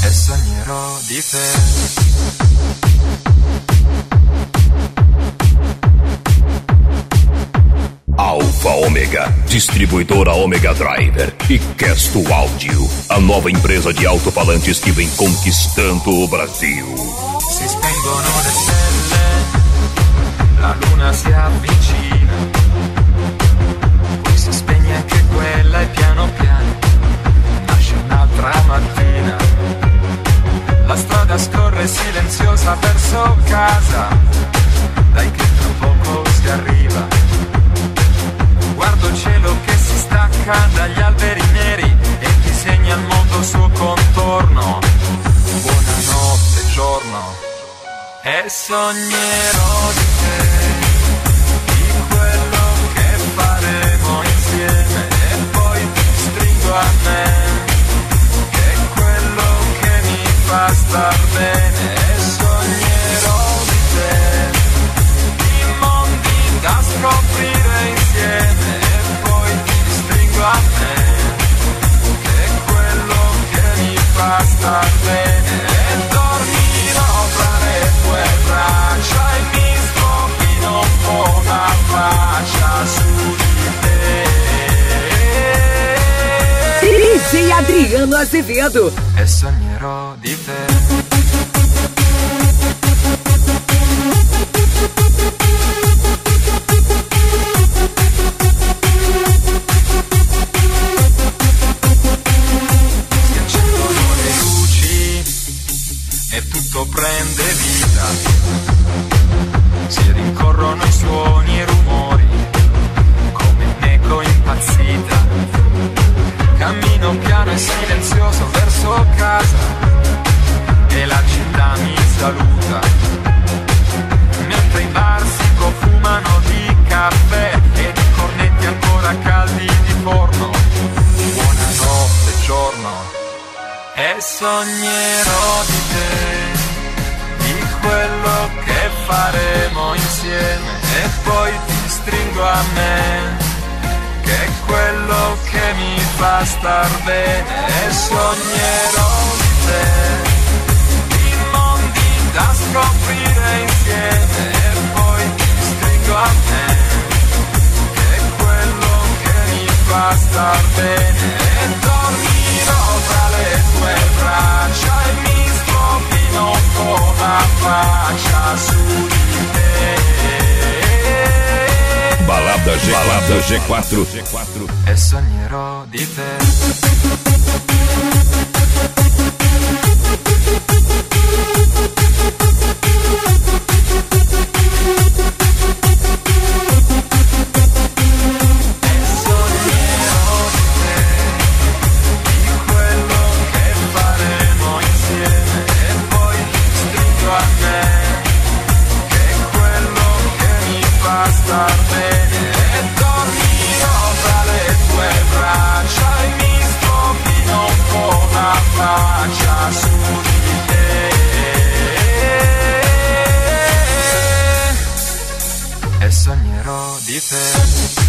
e sognerò di te. Alfa Ômega, distribuidora Ômega Driver e Kesto Áudio, a nova empresa de alto-falantes que vem conquistando o Brasil. Si spengono le stelle, la luna si avvicina, poi si spegne anche quella e piano piano nasce un'altra mattina. La strada scorre silenziosa verso casa, dai che tra poco si arriva. Guardo il cielo che si stacca dagli alberi neri e disegna il mondo suo contorno. Buonanotte giorno, e sognerò di te, di quello che faremo insieme, e poi ti stringo a me, che è quello che mi fa star bene. E sognerò di te, di mondi da scoprire insieme, e poi ti stringo a me, che è quello che mi fa star bene. E dormirò tra le tue braccia e mi scoppino un po' una faccia su di te. DJ Adriano Azevedo. E sognerò di te. Prende vita, si rincorrono i suoni e i rumori come un'eco impazzita. Cammino piano e silenzioso verso casa e la città mi saluta, mentre i bar si profumano di caffè e di cornetti ancora caldi di forno. Buonanotte giorno, e sognerò di te, quello che faremo insieme, e poi ti stringo a me, che è quello che mi fa star bene. E sognerò di te, di mondi da scoprire insieme, e poi ti stringo a me, che è quello che mi fa star bene. E dormirò tra le tue braccia e mi scoppino un po' la faccia su di te. Balada G4. E sognerò di te. Star bene, e dormirò tra le tue braccia e mi scoppino un po' la faccia su di te. E sognerò di te.